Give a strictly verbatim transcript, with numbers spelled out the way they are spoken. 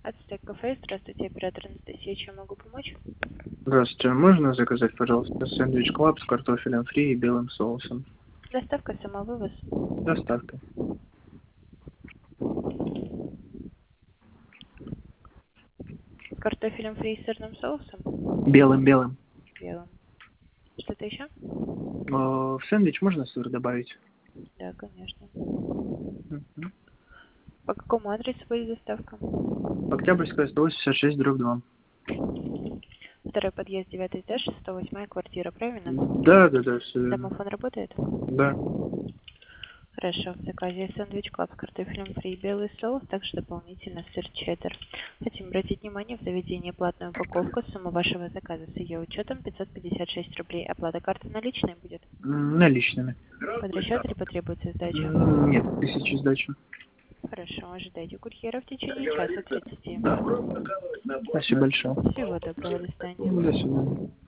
Ацтек кафе, здравствуйте, оператор Анастасия, чем могу помочь? Здравствуйте, можно заказать, пожалуйста, сэндвич клаб с картофелем фри и белым соусом? Доставка, самовывоз. Доставка. С картофелем фри и сырным соусом? Белым, белым. Белым. Что-то еще? О, в сэндвич можно сыр добавить? Да, конечно. Мгм. По какому адресу будет доставка? Октябрьская, сто восемьдесят шесть, дробь два. Второй подъезд, девятый этаж, сто восьмая квартира, правильно? Да, да, да, все верно. Домофон работает? Да. Хорошо, в заказе сэндвич клаб с картофелем фри и белый соус, также дополнительно сыр чеддер. Хотим обратить внимание, в заведении платная упаковка, сумма вашего заказа с ее учетом пятьсот пятьдесят шесть рублей. Оплата карты наличной будет? М, Наличными. Под расчет или потребуется сдача? М, Нет, тысячи сдачи. Хорошо, ожидайте курьера в течение часа тридцати. Спасибо большое. Всего доброго, до свидания. До свидания.